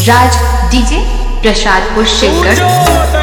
राज DJ Prasadpur Shivgarh.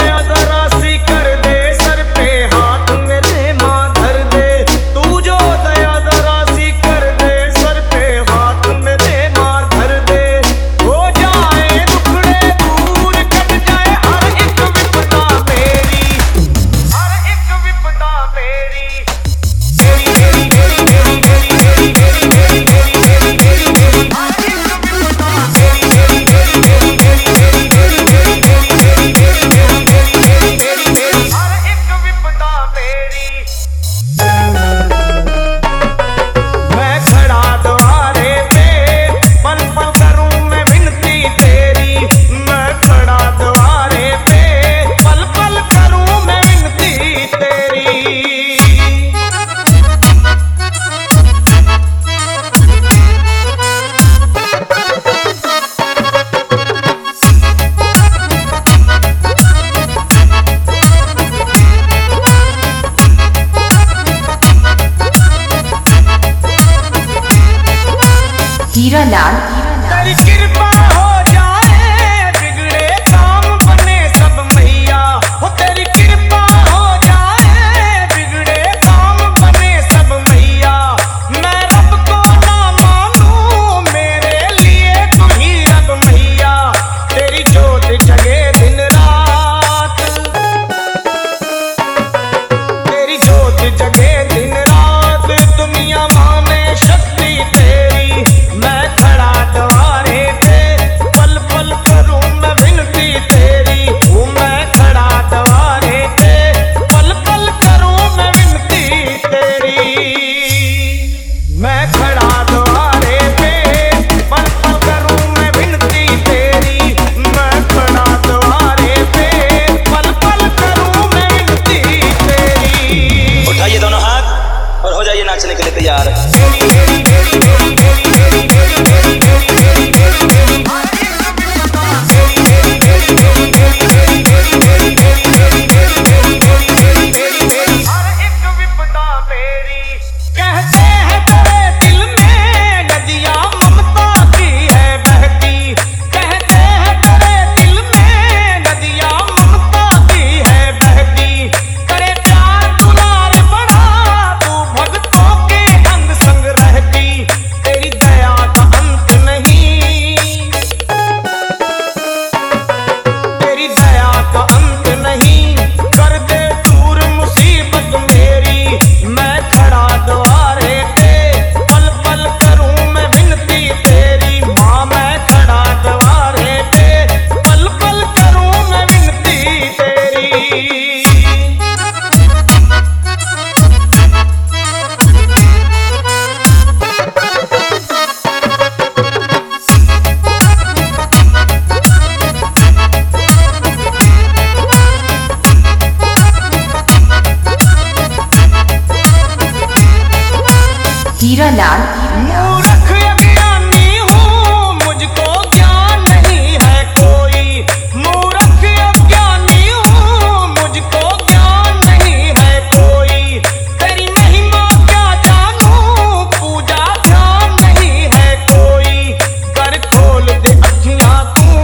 Hira Lal तेरी कृपा हो जाए बिगड़े काम बने सब मैया हो। तेरी कृपा हो जाए बिगड़े काम बने सब मैया। मैं रब को ना मानूं मेरे लिए तू ही रब मैया। तेरी जोत जगे दिन रात, तेरी जोत जगे दिन रात। दुनिया माने शक्ति तेरी। मैं खड़ा द्वारे पे पल पल करूं मैं विनती तेरी। हूँ मैं खड़ा द्वारे पे पल पल करूं मैं विनती तेरी। मैं खड़ा द्वारे पे पल पल करूं मैं विनती तेरी। मैं खड़ा द्वारे पे पल पल करूं मैं विनती तेरी। उठाइए दोनों हाथ और हो जाइए नाचने के लिए तैयार। हीरा लाल मूर्ख अज्ञानी हूँ मुझको ज्ञान नहीं है कोई। मूर्ख अज्ञानी हूँ मुझको ज्ञान नहीं है कोई। तेरी महिमा क्या जानूं पूजा ध्यान नहीं है कोई। कर खोल दे अखियाँ तू,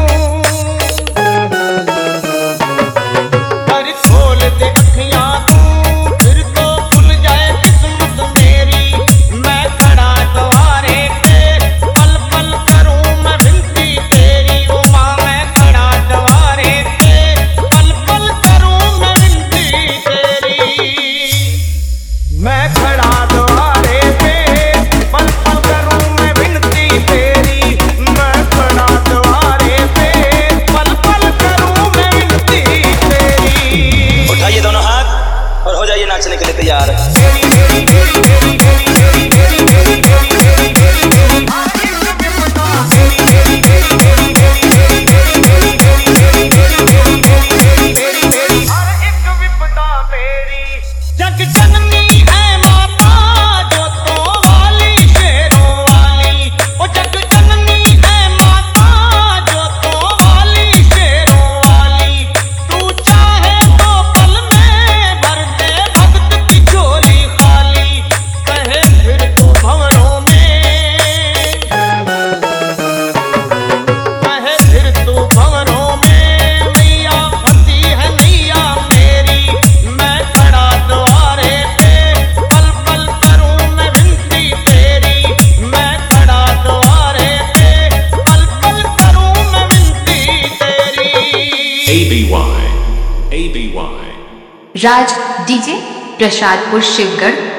कर खोल दे अखियाँ तू फिर तो खुल जाए किस्मत मेरी। मैं खड़ा द्वारे पे पल पल करूं मैं विनती तेरी। ओ माँ मैं खड़ा द्वारे पे पल पल करूं मैं विनती तेरी। मैं खड़ा द्वारे पे पल पल करूं मैं विनती तेरी। मैं खड़ा द्वारे पे पल पल करूं मैं विनती तेरी। उठाइए दोनों हाथ और हो जाइए नाचने के लिए तैयार। जग जननी है माता जोतों वाली शेरों वाली। ओ जग जननी है माता जोतों वाली शेरों वाली। तू चाहे तो पल में भर दे भक्त की झोली खाली। कहे फिर राज डीजे प्रसादपुर शिवगढ़।